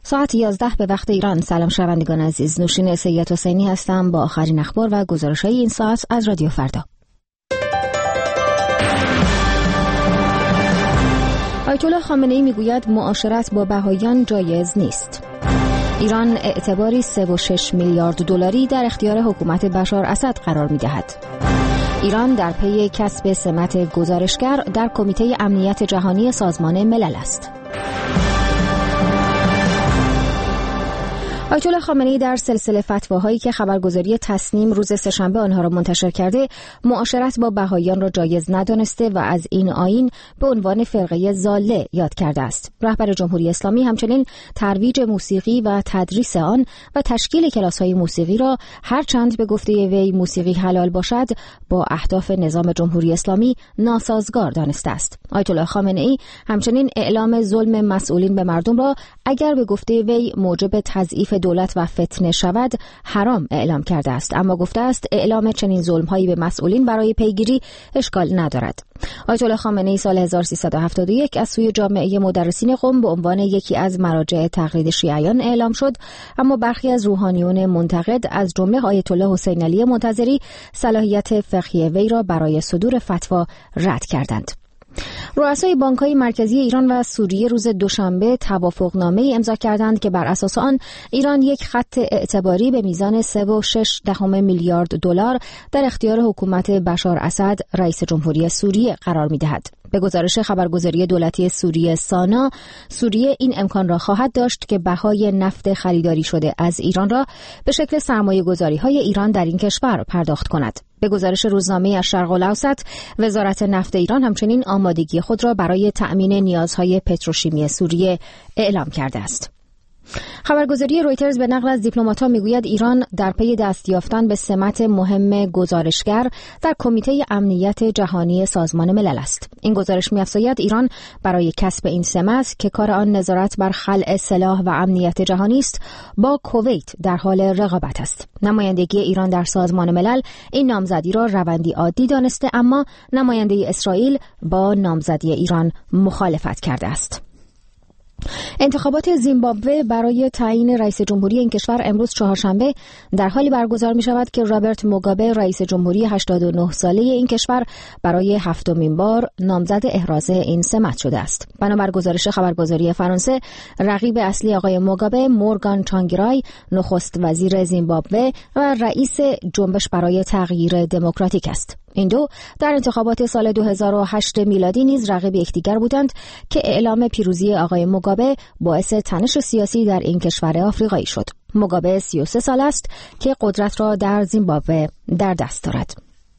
ساعت 11 به وقت ایران. سلام شنوندگان عزیز، نوشین سید حسینی هستم با آخرین اخبار و گزارش‌های این ساعت از رادیو فردا. آیت الله خامنه‌ای میگوید معاشرت با بهائیان جایز نیست. ایران اعتباری 3.6 میلیارد دلاری در اختیار حکومت بشار اسد قرار می‌دهد. ایران در پی کسب سمت گزارشگر در کمیته امنیت جهانی سازمان ملل است. آیت الله خامنه‌ای در سلسله فتواهایی که خبرگزاری تسنیم روز سه‌شنبه آنها را منتشر کرده، معاشرت با بهائیان را جایز ندانسته و از این آیین به عنوان فرقه ضاله یاد کرده است. رهبر جمهوری اسلامی همچنین ترویج موسیقی و تدریس آن و تشکیل کلاس‌های موسیقی را هرچند به گفته وی موسیقی حلال باشد، با اهداف نظام جمهوری اسلامی ناسازگار دانسته است. آیت الله خامنه‌ای همچنین اعلام ظلم مسئولین به مردم را اگر به گفته وی موجب تضعیف دولت و فتنه شود حرام اعلام کرده است، اما گفته است اعلام چنین ظلم‌هایی به مسئولین برای پیگیری اشکال ندارد. آیت الله خامنه‌ای سال 1371 از سوی جامعه مدرسین قم به عنوان یکی از مراجع تقلید شیعیان اعلام شد، اما برخی از روحانیون منتقد از جمله آیت الله حسین علی منتظری صلاحیت فقهی وی را برای صدور فتوا رد کردند. رؤسای بانک‌های مرکزی ایران و سوریه روز دوشنبه توافقنامه‌ای امضا کردند که بر اساس آن ایران یک خط اعتباری به میزان 3.6 میلیارد دلار در اختیار حکومت بشار اسد رئیس جمهوری سوریه قرار می‌دهد. به گزارش خبرگزاری دولتی سوریه سانا، سوریه این امکان را خواهد داشت که بهای نفت خریداری شده از ایران را به شکل سرمایه‌گذاری‌های ایران در این کشور پرداخت کند. به گزارش روزنامه الشرق الاوسط، وزارت نفت ایران همچنین آمادگی خود را برای تأمین نیازهای پتروشیمی سوریه اعلام کرده است. خبرگزاری رویترز به نقل از دیپلمات‌ها میگوید ایران در پی دست یافتن به سمت مهم گزارشگر در کمیته امنیت جهانی سازمان ملل است. این گزارش می‌افزاید ایران برای کسب این سمت که کار آن نظارت بر خلأ سلاح و امنیت جهانی است، با کویت در حال رقابت است. نمایندگی ایران در سازمان ملل این نامزدی را روندی عادی دانسته، اما نماینده اسرائیل با نامزدی ایران مخالفت کرده است. انتخابات زیمبابوه برای تعیین رئیس جمهوری این کشور امروز چهارشنبه در حالی برگزار می شود که رابرت موگابه رئیس جمهوری 89 ساله این کشور برای هفتمین بار نامزد احراز این سمت شده است. بنابر گزارش خبرگزاری فرانسه، رقیب اصلی آقای موگابه مورگان چانگرای نخست وزیر زیمبابوه و رئیس جنبش برای تغییر دموکراتیک است. این دو در انتخابات سال 2008 میلادی نیز رقیب یکدیگر بودند که اعلام پیروزی آقای موگابه باعث تنش سیاسی در این کشور آفریقایی شد. موگابه 33 سال است که قدرت را در زیمبابوه در دست دارد.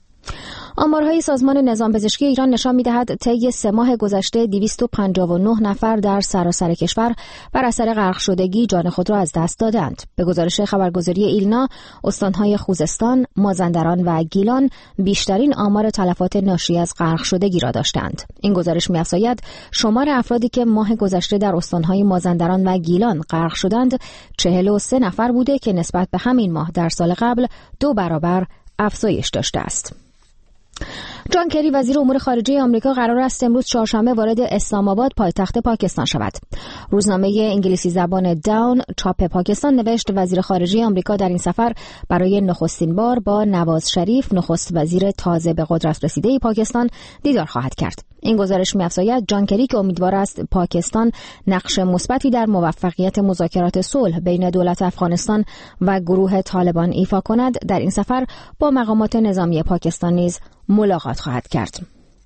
آمارهای سازمان نظام پزشکی ایران نشان می‌دهد طی 3 ماه گذشته 259 نفر در سراسر کشور بر اثر غرق شدگی جان خود را از دست دادند. به گزارش خبرگزاری ایلنا، استان‌های خوزستان، مازندران و گیلان بیشترین آمار تلفات ناشی از غرق شدگی را داشتند. این گزارش می‌افزاید شمار افرادی که ماه گذشته در استان‌های مازندران و گیلان غرق شدند 43 نفر بوده که نسبت به همین ماه در سال قبل 2 برابر افزایش داشته است. جان کری وزیر امور خارجه آمریکا قرار است امروز چهارشنبه وارد اسلام آباد پایتخت پاکستان شود. روزنامه انگلیسی زبان داون چاپ پاکستان نوشت وزیر خارجه آمریکا در این سفر برای نخستین بار با نواز شریف نخست وزیر تازه به قدرت رسیده پاکستان دیدار خواهد کرد. این گزارش می‌افزاید جان کری که امیدوار است پاکستان نقش مثبتی در موفقیت مذاکرات صلح بین دولت افغانستان و گروه طالبان ایفا کند، در این سفر با مقامات نظامی پاکستان نیز ملاقات خواهد کرد.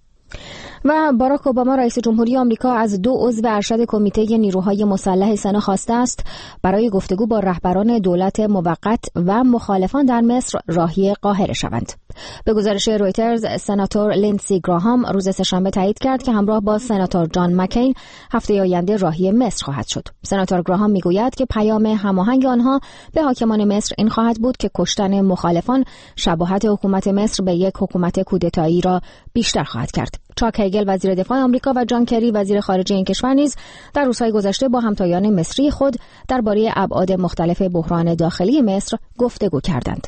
و باراک اوباما رئیس جمهوری آمریکا از 2 عضو ارشد کمیته نیروهای مسلح سنا خواسته است برای گفتگو با رهبران دولت موقت و مخالفان در مصر راهی قاهره شوند. به گزارش رویترز، سناتور لیندسی گراهام روز سه‌شنبه تایید کرد که همراه با سناتور جان مکین هفته آینده راهی مصر خواهد شد. سناتور گراهام میگوید که پیام هماهنگ آنها به حاکمان مصر این خواهد بود که کشتن مخالفان شباهت حکومت مصر به یک حکومت کودتایی را بیشتر خواهد کرد. چاک هیگل وزیر دفاع آمریکا و جان کری وزیر خارجه این کشور نیز در روزهای گذشته با همتایان مصری خود درباره ابعاد مختلف بحران داخلی مصر گفتگو کردند.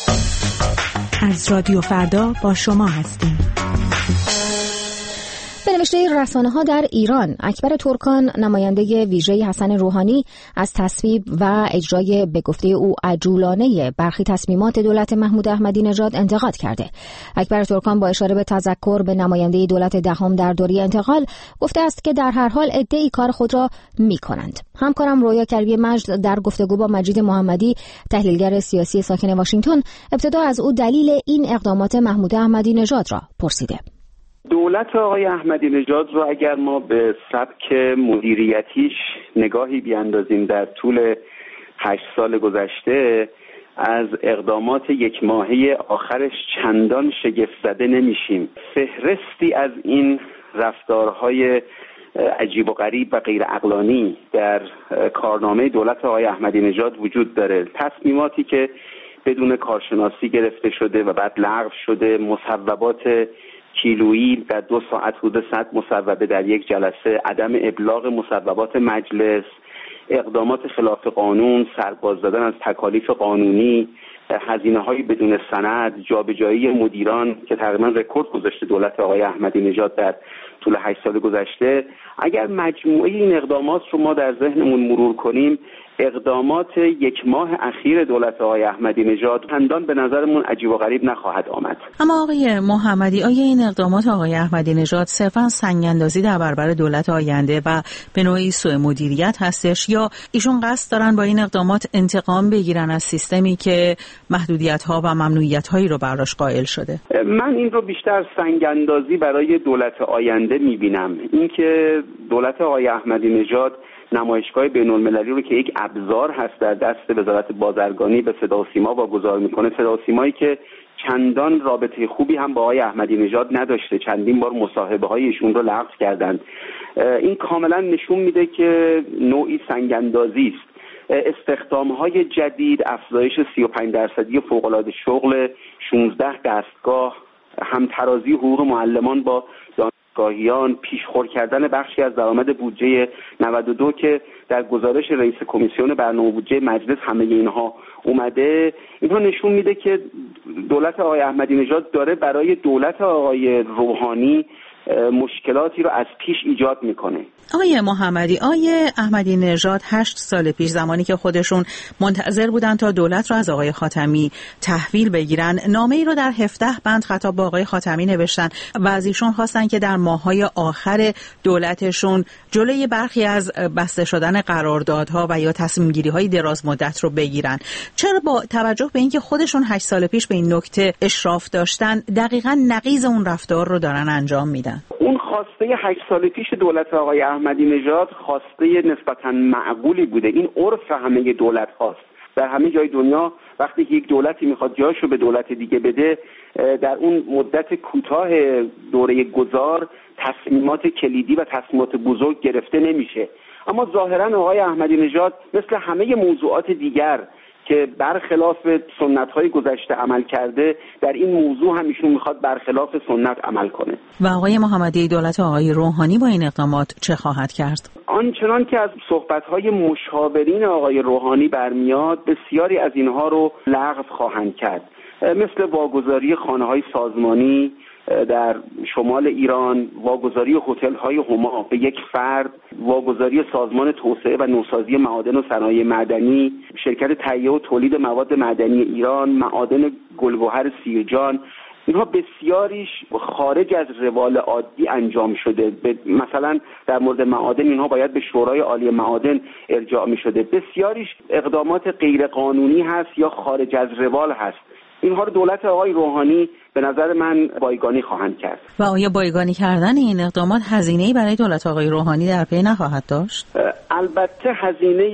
از رادیو فردا با شما هستیم. به نوشته رسانه‌ها در ایران، اکبر ترکان نماینده ویژه حسن روحانی از تصویب و اجرای به گفته او عجولانه برخی تصمیمات دولت محمود احمدی نژاد انتقاد کرده. اکبر ترکان با اشاره به تذکر به نماینده دولت دهم در دوره انتقال گفته است که در هر حال عده‌ای کار خود را می‌کنند. همکارم رویا کریمی مجد در گفتگو با مجید محمدی، تحلیلگر سیاسی ساکن واشنگتن، ابتدا از او دلیل این اقدامات محمود احمدی نژاد را پرسیده. دولت آقای احمدی نژاد رو اگر ما به سبک مدیریتیش نگاهی بیاندازیم در طول 8 سال گذشته، از اقدامات یک ماهه آخرش چندان شگفت زده نمیشیم. فهرستی از این رفتارهای عجیب و غریب و غیر عقلانی در کارنامه دولت آقای احمدی نژاد وجود داره. تصمیماتی که بدون کارشناسی گرفته شده و بعد لغو شده، مصوبات کیلویی در 2 ساعت حدود 100 مصوبه در یک جلسه، عدم ابلاغ مصوبات مجلس، اقدامات خلاف قانون، سرباز دادن از تکالیف قانونی، هزینه‌های بدون سند، جابجایی مدیران که تقریبا رکورد گذاشته دولت آقای احمدی نژاد در طول 8 سال گذشته. اگر مجموعه این اقدامات رو ما در ذهنمون مرور کنیم، اقدامات یک ماه اخیر دولت آقای احمدی نژاد چندان به نظرمون عجیب و غریب نخواهد آمد. اما آقای محمدی، آیا این اقدامات آقای احمدی نژاد صرفاً سنگ‌اندازی در برابر دولت آینده و به نوعی سوء مدیریت هستش، یا ایشون قصد دارن با این اقدامات انتقام بگیرن از سیستمی که محدودیت‌ها و ممنوعیت‌هایی رو براش قائل شده؟ من این رو بیشتر سنگ‌اندازی برای دولت آینده می‌بینم. اینکه دولت آقای احمدی نژاد نمایشگاه بین‌المللی رو که یک ابزار هست در دست وزارت بازرگانی به صدا و سیما واگذار میکنه، صدا و سیمایی که چندان رابطه خوبی هم با آقای احمدی نژاد نداشته، چندین بار مصاحبه های ایشون رو لغو کردند. این کاملا نشون میده که نوعی سنگ‌اندازی است. استخدام‌های جدید، افزایش 35% فوق‌العاده شغل، 16 دستگاه، همترازی حقوق معلمان با دانشگاهیان، پیشخور کردن بخشی از درآمد بودجه 92 که در گزارش رئیس کمیسیون برنامه بودجه مجلس همه اینها اومده، اینها نشون میده که دولت آقای احمدی نژاد داره برای دولت آقای روحانی مشکلاتی رو از پیش ایجاد میکنه. آقای محمدی، آقای احمدی نژاد 8 سال پیش زمانی که خودشون منتظر بودن تا دولت رو از آقای خاتمی تحویل بگیرن، نامه‌ای رو در 17 بند خطاب با آقای خاتمی نوشتن و از ایشون خواستن که در ماه‌های آخر دولتشون جلوی برخی از بسته شدن قراردادها و یا تصمیم‌گیری‌های دراز مدت رو بگیرن. چرا با توجه به اینکه خودشون 8 سال پیش به این نکته اشراف داشتن، دقیقاً نقیض اون رفتار رو دارن انجام میدن؟ اون خواسته 8 سال پیش دولت آقای احمدی نژاد خواسته نسبتاً معقولی بوده. این عرف همه دولت هاست. در همه جای دنیا وقتی یک دولتی میخواد جاشو به دولت دیگه بده، در اون مدت کوتاه دوره گذار تصمیمات کلیدی و تصمیمات بزرگ گرفته نمیشه. اما ظاهراً آقای احمدی نژاد مثل همه موضوعات دیگر که برخلاف سنت‌های گذشته عمل کرده، در این موضوع هم ایشون میخواد برخلاف سنت عمل کنه. و آقای محمدی، دولت آقای روحانی با این اقدامات چه خواهد کرد؟ آنچنان که از صحبت‌های مشاورین آقای روحانی برمیاد، بسیاری از اینها رو لغو خواهند کرد، مثل واگذاری خانه‌های سازمانی در شمال ایران، واگذاری هتل‌های هما به یک فرد، واگذاری سازمان توسعه و نوسازی معادن و صنایع معدنی، شرکت تهیه و تولید مواد معدنی ایران، معادن گلگهر سیرجان. اینها بسیاریش خارج از روال عادی انجام شده. مثلا در مورد معادن اینها باید به شورای عالی معادن ارجاع می شده. بسیاریش اقدامات غیر قانونی هست یا خارج از روال هست. اینها رو دولت آقای روحانی به نظر من بایگانی خواهند کرد. و آیا بایگانی کردن این اقدامات هزینه‌ای برای دولت آقای روحانی در پی نخواهد داشت؟ البته هزینه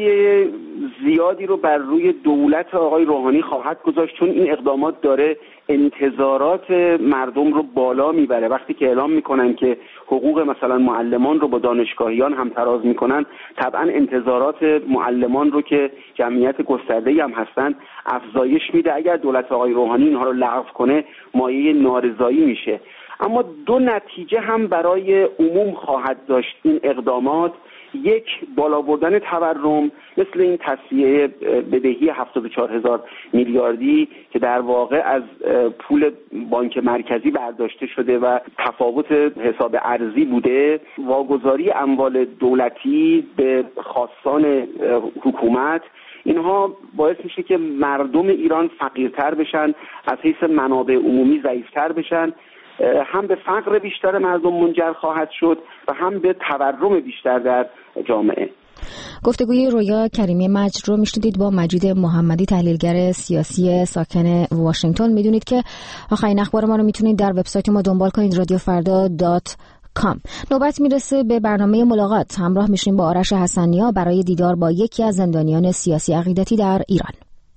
زیادی رو بر روی دولت آقای روحانی خواهد گذاشت، چون این اقدامات داره انتظارات مردم رو بالا میبره. وقتی که اعلام میکنن که حقوق مثلا معلمان رو با دانشگاهیان هم تراز میکنن، طبعا انتظارات معلمان رو که جمعیت گسترده‌ای هم هستن افزایش میده. اگر دولت آقای روحانی اینها رو لغو کنه، مایه نارضایی میشه. اما 2 نتیجه هم برای عموم خواهد داشت این اقدامات. یک، بالا بردن تورم مثل این تصفیه بدهی 74,000 میلیاردی که در واقع از پول بانک مرکزی برداشته شده و تفاوت حساب ارزی بوده، واگذاری اموال دولتی به خواستان حکومت، اینها باعث میشه که مردم ایران فقیرتر بشن، از حیث منابع عمومی ضعیفتر بشن، هم به فقر بیشتر مردم منجر خواهد شد و هم به تورم بیشتر در جامعه. گفتگوی رویا کریمی مجد رو میشنیدید با مجید محمدی، تحلیلگر سیاسی ساکن واشنگتن. میدونید که آخرین اخبار ما رو میتونید در وبسایت ما دنبال کنید، radiofarda.com. نوبت میرسه به برنامه ملاقات. همراه میشیم با آرش حسنیا برای دیدار با یکی از زندانیان سیاسی عقیدتی در ایران.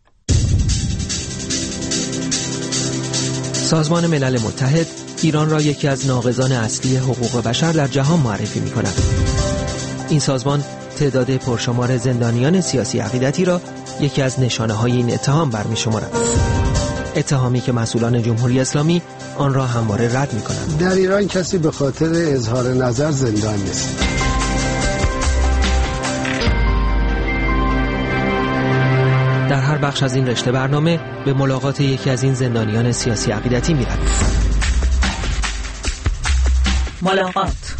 سازمان ملل متحد ایران را یکی از ناقضان اصلی حقوق بشر در جهان معرفی می‌کند. این سازمان تعداد پرشمار زندانیان سیاسی عقیدتی را یکی از نشانه‌های این اتهام برمی‌شمارد. اتهامی که مسئولان جمهوری اسلامی آن را همواره رد می‌کنند. در ایران کسی به خاطر اظهار نظر زندان نیست. در هر بخش از این رشته برنامه به ملاقات یکی از این زندانیان سیاسی عقیدتی می‌رویم. ملاقات.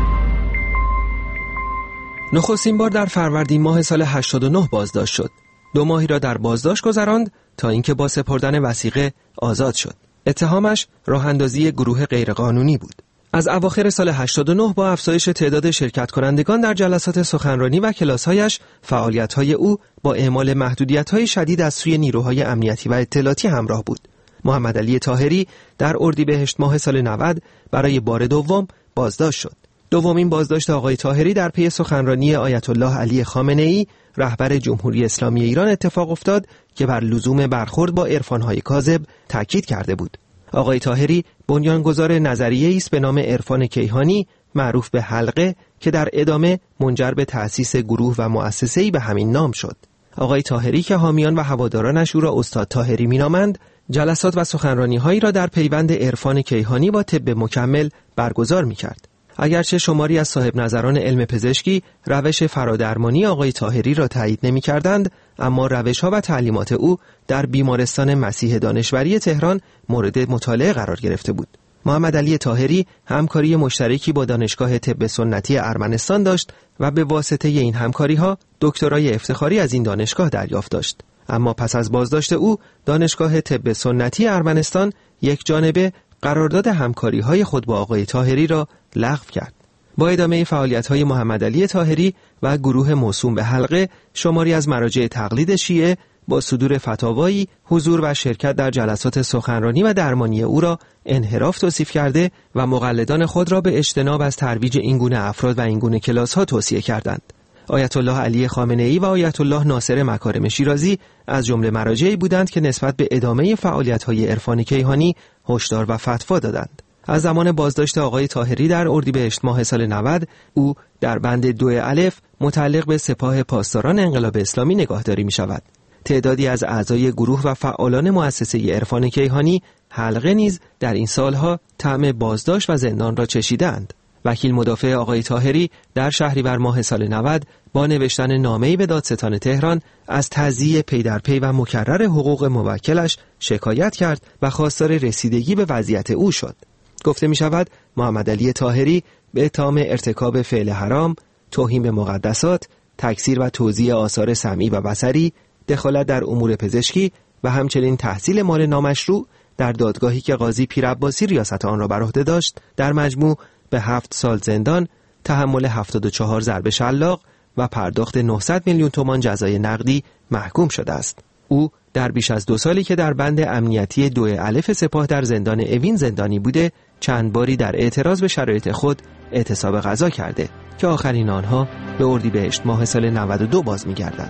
نخستین بار در فروردین ماه سال 89 بازداشت شد. 2 ماهی را در بازداشت گذراند تا اینکه با سپردن وثیقه آزاد شد. اتهامش راه اندازی گروه غیرقانونی بود. از اواخر سال 89 با افزایش تعداد شرکت کنندگان در جلسات سخنرانی و کلاس‌هایش، فعالیت‌های او با اعمال محدودیت‌های شدید از سوی نیروهای امنیتی و اطلاعاتی همراه بود. محمد علی طاهری در اردیبهشت ماه سال 90 برای بار دوم بازداشت شد. دومین بازداشت آقای طاهری در پی سخنرانی آیت الله علی خامنه‌ای رهبر جمهوری اسلامی ایران اتفاق افتاد که بر لزوم برخورد با عرفان‌های کاذب تاکید کرده بود. آقای طاهری بنیانگذار نظریه‌ای است به نام عرفان کیهانی معروف به حلقه که در ادامه منجر به تأسیس گروه و مؤسسه‌ای به همین نام شد. آقای طاهری که حامیان و هوادارانش او را استاد طاهری می‌نامند، جلسات و سخنرانی‌هایی را در پیوند عرفان کیهانی با طب مکمل برگزار می‌کرد. اگرچه شماری از صاحب نظران علم پزشکی روش فرادرمانی آقای طاهری را تایید نمی‌کردند، اما روش‌ها و تعلیمات او در بیمارستان مسیح دانشوری تهران مورد مطالعه قرار گرفته بود. محمد علی طاهری همکاری مشترکی با دانشگاه طب سنتی ارمنستان داشت و به واسطه این همکاری‌ها دکترای افتخاری از این دانشگاه دریافت داشت. اما پس از بازداشت او، دانشگاه طب سنتی ارمنستان یک جانبه قرارداد همکاری‌های خود با آقای طاهری را لغو کرد. با ادامه فعالیت‌های محمد علی طاهری و گروه موسوم به حلقه، شماری از مراجع تقلید شیعه با صدور فتاوایی حضور و شرکت در جلسات سخنرانی و درمانی او را انحراف توصیف کرده و مقلدان خود را به اجتناب از ترویج این گونه افراد و این گونه کلاس‌ها توصیه کردند. آیت الله علی خامنه‌ای و آیت الله ناصر مکارم شیرازی از جمله مراجعی بودند که نسبت به ادامه فعالیت‌های عرفان کیهانی هشدار و فتوا دادند. از زمان بازداشت آقای طاهری در اردیبهشت ماه سال 90 او در بند 2 الف متعلق به سپاه پاسداران انقلاب اسلامی نگاهداری می شود. تعدادی از اعضای گروه و فعالان مؤسسه عرفان کیهانی حلقه نیز در این سالها طعم بازداشت و زندان را چشیدند. وکیل مدافع آقای طاهری در شهریور ماه سال 90 با نوشتن نامه‌ای به دادستان تهران از تضییع پی در پی و مکرر حقوق موکلش شکایت کرد و خواستار رسیدگی به وضعیت او شد. گفته می شود محمد علی طاهری به اتهام ارتکاب فعل حرام، توهین به مقدسات، تکثیر و توزیع آثار سمعی و بصری، دخالت در امور پزشکی و همچنین تحصیل مال نامشروع در دادگاهی که قاضی پیر عباسی ریاست آن را بر عهده داشت، در مجموع به 7 سال زندان، تحمل 74 ضرب شلاق و پرداخت 900 میلیون تومان جزای نقدی محکوم شده است. او در بیش از 2 سالی که در بند امنیتی 2 الف سپاه در زندان اوین زندانی بوده، چند باری در اعتراض به شرایط خود اعتصاب غذا کرده که آخرین آنها به اردیبهشت ماه سال 92 باز می‌گردد.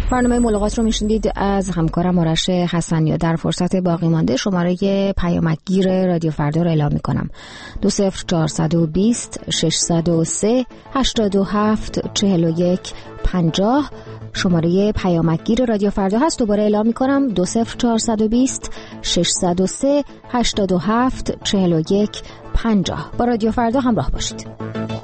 برنامه ملاقات رو میشنید از همکارم آرش حسنی. در فرصت باقی مانده شماره پیامکگیر رادیو فردا رو اعلام میکنم: 20420 603 87 41 50. شماره پیامکگیر رادیو فردا هست. دوباره اعلام میکنم: 20420 603 87 41 50. با رادیو فردا همراه باشید.